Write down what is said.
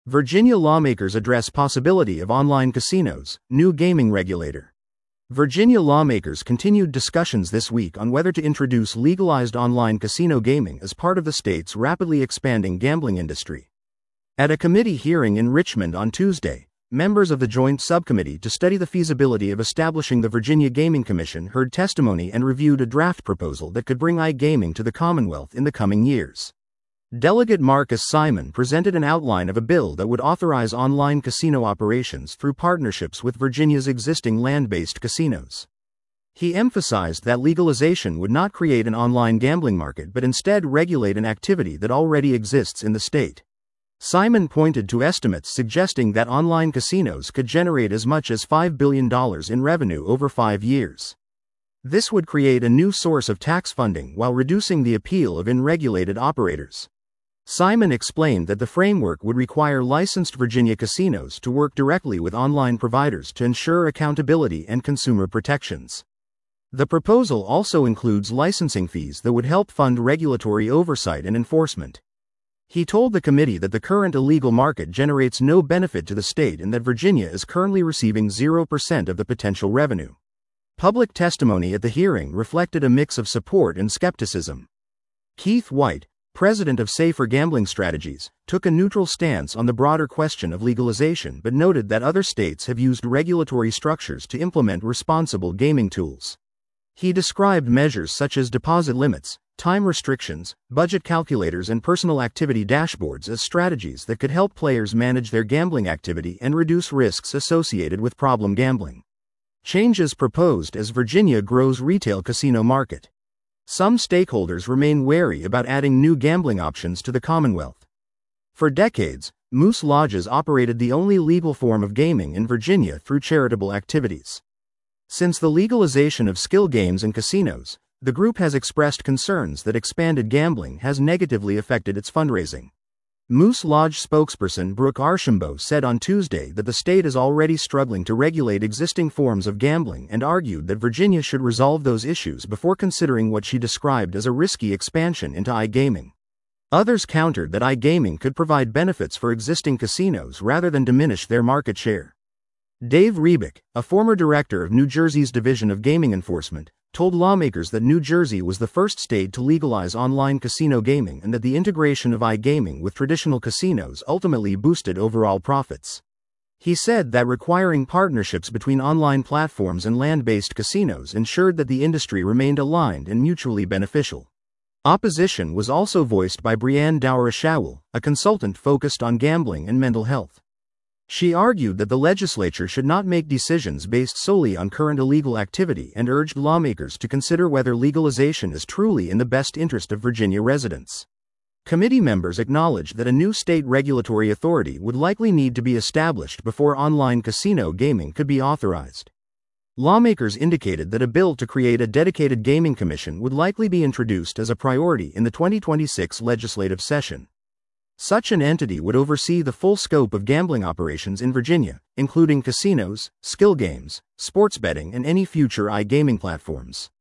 Virginia lawmakers address possibility of online casinos, new gaming regulator. Virginia lawmakers continued discussions this week on whether to introduce legalized online casino gaming as part of the state's rapidly expanding gambling industry. At a committee hearing in Richmond on Tuesday, members of the Joint Subcommittee to study the feasibility of establishing the Virginia Gaming Commission heard testimony and reviewed a draft proposal that could bring iGaming to the Commonwealth in the coming years. Delegate Marcus Simon presented an outline of a bill that would authorize online casino operations through partnerships with Virginia's existing land-based casinos. He emphasized that legalization would not create an online gambling market but instead regulate an activity that already exists in the state. Simon pointed to estimates suggesting that online casinos could generate as much as $5 billion in revenue over 5 years. This would create a new source of tax funding while reducing the appeal of unregulated operators. Simon explained that the framework would require licensed Virginia casinos to work directly with online providers to ensure accountability and consumer protections. The proposal also includes licensing fees that would help fund regulatory oversight and enforcement. He told the committee that the current illegal market generates no benefit to the state and that Virginia is currently receiving 0% of the potential revenue. Public testimony at the hearing reflected a mix of support and skepticism. Keith White, president of Safer Gambling Strategies, took a neutral stance on the broader question of legalization but noted that other states have used regulatory structures to implement responsible gaming tools. He described measures such as deposit limits, time restrictions, budget calculators, and personal activity dashboards as strategies that could help players manage their gambling activity and reduce risks associated with problem gambling. Changes proposed as Virginia grows retail casino market. Some stakeholders remain wary about adding new gambling options to the Commonwealth. For decades, Moose Lodges operated the only legal form of gaming in Virginia through charitable activities. Since the legalization of skill games and casinos, the group has expressed concerns that expanded gambling has negatively affected its fundraising. Moose Lodge spokesperson Brooke Archambault said on Tuesday that the state is already struggling to regulate existing forms of gambling and argued that Virginia should resolve those issues before considering what she described as a risky expansion into iGaming. Others countered that iGaming could provide benefits for existing casinos rather than diminish their market share. Dave Rebick, a former director of New Jersey's Division of Gaming Enforcement, told lawmakers that New Jersey was the first state to legalize online casino gaming and that the integration of iGaming with traditional casinos ultimately boosted overall profits. He said that requiring partnerships between online platforms and land-based casinos ensured that the industry remained aligned and mutually beneficial. Opposition was also voiced by Brianne Dowra-Shawul, a consultant focused on gambling and mental health. She argued that the legislature should not make decisions based solely on current illegal activity and urged lawmakers to consider whether legalization is truly in the best interest of Virginia residents. Committee members acknowledged that a new state regulatory authority would likely need to be established before online casino gaming could be authorized. Lawmakers indicated that a bill to create a dedicated gaming commission would likely be introduced as a priority in the 2026 legislative session. Such an entity would oversee the full scope of gambling operations in Virginia, including casinos, skill games, sports betting, and any future iGaming platforms.